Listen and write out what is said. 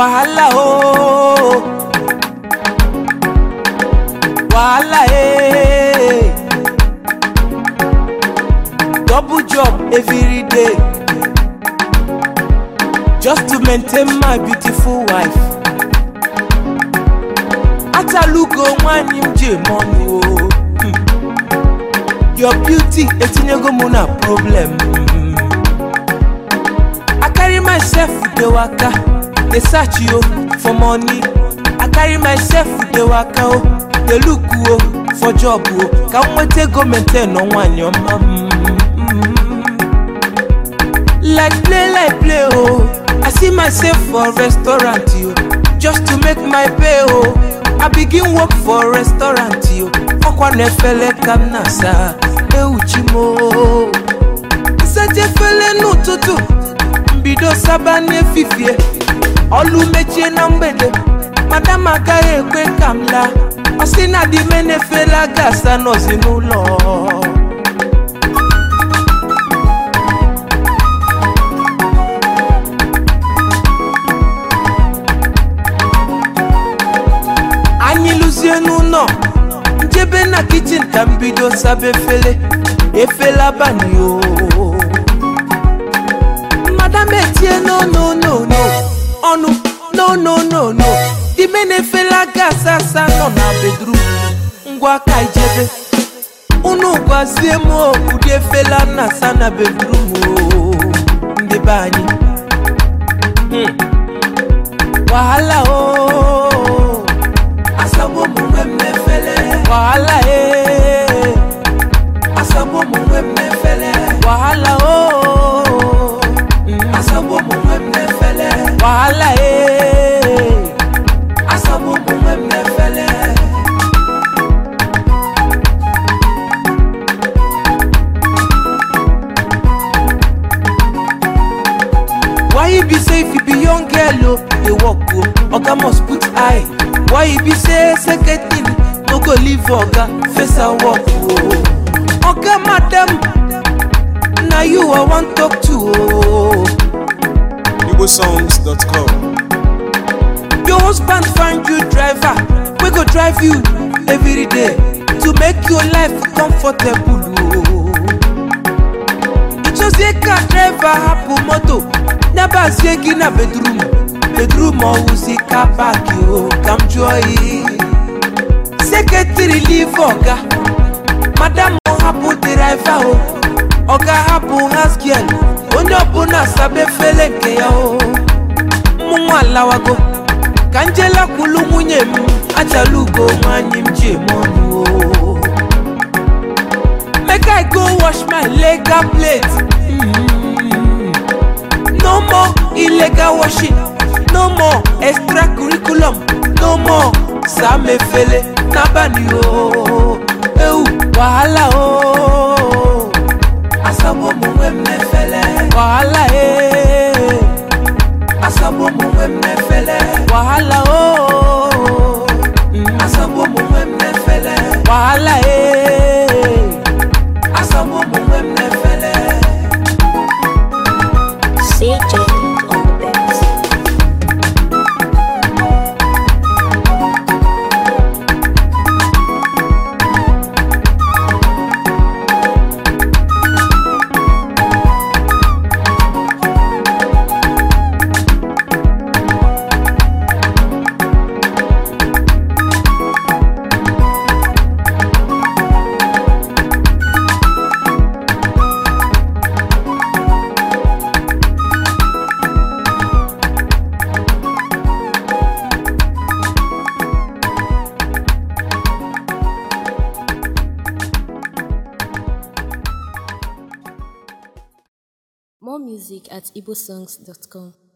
wahala oh, wahala eh. Double job every day, just to maintain my beautiful wife. Atalugo mwani mje money oh. Your beauty etinyego muna problem. I carry myself with the waka, they search you for money. I carry myself with the waka oh, they look oh for job oh. Can we take go maintain no one your mom? Like play oh. I see myself for restaurant yo, just to make my pay oh. I begin work for restaurant yo. Okwane fele kamnasa e uchimo. Isaje fele nututu mbido sabane fifie. Olu meche na mbede madam agaye kwe kamla. Osina di mene fela gasa no zinulo. No, njebe na kitchen kambido sabe fele, efela bani yo. Madame etie no, onu no. Di mene fela gasa sa no na bedroom, ngwa kai jebe. Unu gwa siemo udie fela na sa na bedroom oh, nde bani. Wahala oh, asabo muweme fele. Wahala eh, asabo muweme fele. Wahala oh, asabo muweme fele. Wahala eh, asabo muweme fele. Why you be say if you be young girl oh, they walk oh, oga must put eye. Why you be say second thing, no go leave oga, face and walk oh. Oga madam, now you I want talk to oh. igbosongs.com. Your husband find you driver, we go drive you every day to make your life comfortable oh. It was a car driver hapu moto, never say na bedroom or uzi car park yo, come joy. Secretary leave oga, madam hapu driver oh. Oga hapu has girl, onyo bona sabe fele ke yo. Mumwala wago, kanjela kulu munye achalugo mani mje monu oh. Make I go wash my legal plate. No more illegal washing, no more extra curriculum, no more same fele nabani oh. Wahala oh, asabo muweme fele. Wahala eh, asabo muweme fele. Wahala oh, asabo muweme fele. Wahala eh, asabo muweme fele. CJ on the beats. More music at igbosongs.com.